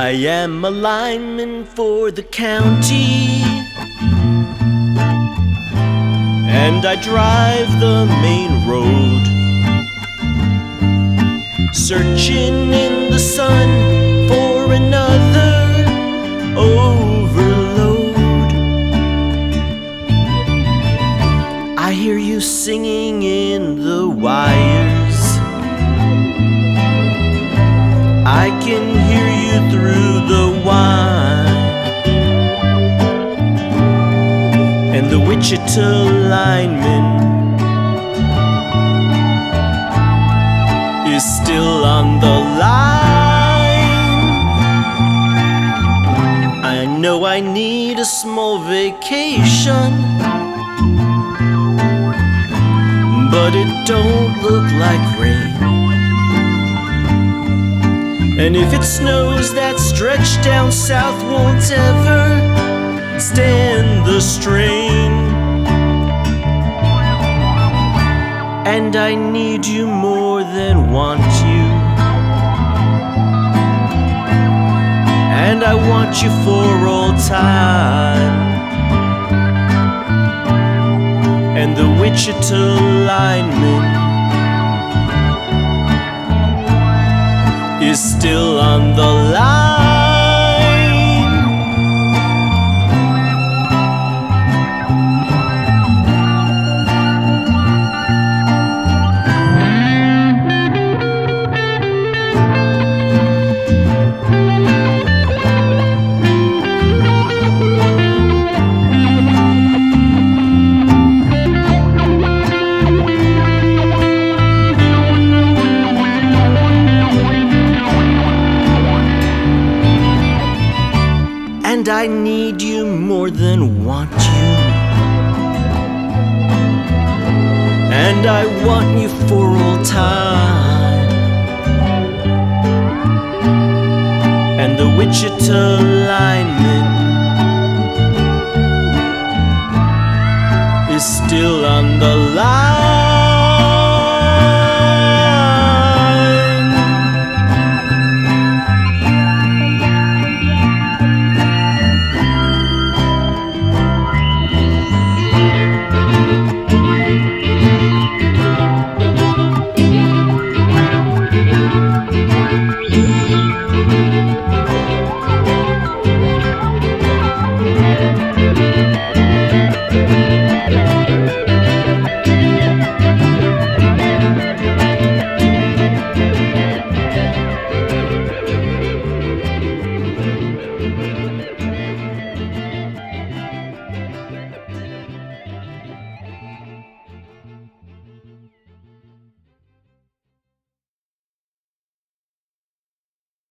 I am a lineman for the county, and I drive the main road, searching in the sun for another overload. I hear you singing in the wires, I can hear you through the whine, and the Wichita lineman is still on the line. I know I need a small vacation, but it don't look like rain. And if it snows, that stretch down south won't ever stand the strain. And I need you more than want you, and I want you for all time. And the Wichita lineman is still on the line. And I need you more than want you, and I want you for all time. And the Wichita lineman is still on the line.